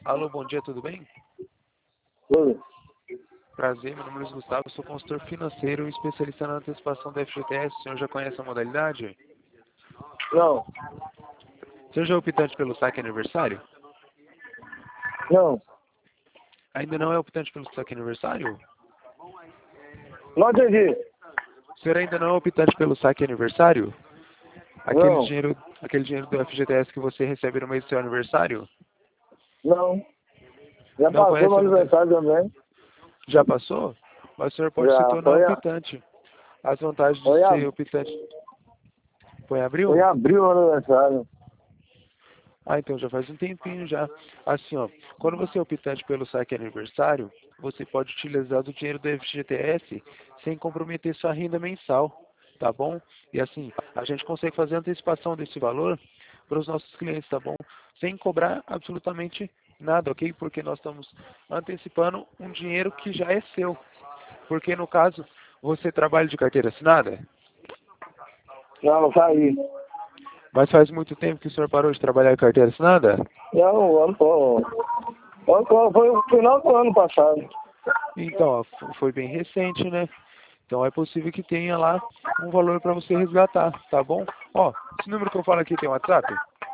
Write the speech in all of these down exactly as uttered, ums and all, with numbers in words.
Alô, bom dia, tudo bem? Oi. Prazer, meu nome é Luiz Gustavo, sou consultor financeiro e especialista na antecipação da F G T S. O senhor já conhece a modalidade? Não, O senhor já é optante pelo saque aniversário? não. Ainda não é optante pelo saque aniversário? Não entendi. O senhor ainda não é optante pelo saque aniversário? Aquele Não, dinheiro, aquele dinheiro do F G T S que você recebe no mês do seu aniversário? não. Já Não passou conhece meu a modalidade? aniversário também. Já passou? Mas o senhor pode se Já. tornar Foi, a, optante. As vantagens foi, de a, ser optante. Foi em foi em abril? abril o aniversário. Ah, então já faz um tempinho já. Assim, ó, quando você é optante pelo saque aniversário, você pode utilizar do dinheiro do F G T S sem comprometer sua renda mensal, tá bom? E assim, a gente consegue fazer antecipação desse valor para os nossos clientes, tá bom? Sem cobrar absolutamente nada, ok? Porque nós estamos antecipando um dinheiro que já é seu. Porque no caso, você trabalha de carteira assinada, Não, não saí. mas faz muito tempo que o senhor parou de trabalhar de carteira assinada? Não, ano, ano, ano, foi o final do ano passado. Então, ó, f- foi bem recente, né? Então é possível que tenha lá um valor para você resgatar, tá bom? Ó, esse número que eu falo aqui tem WhatsApp?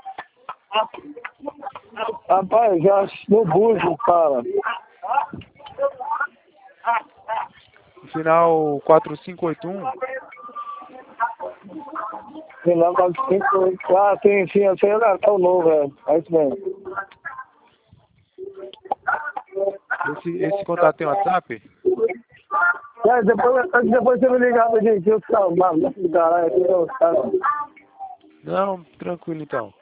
Rapaz, já no bujo, cara. Final quatro cinco oito um. Final da cinco. Ah, sim, sim, eu sei é o novo, é. É isso mesmo. Esse, esse contato tem WhatsApp? É, depois, depois você me ligar pra gente, eu ficar maluco do caralho aqui, eu, cara. Não, tranquilo então.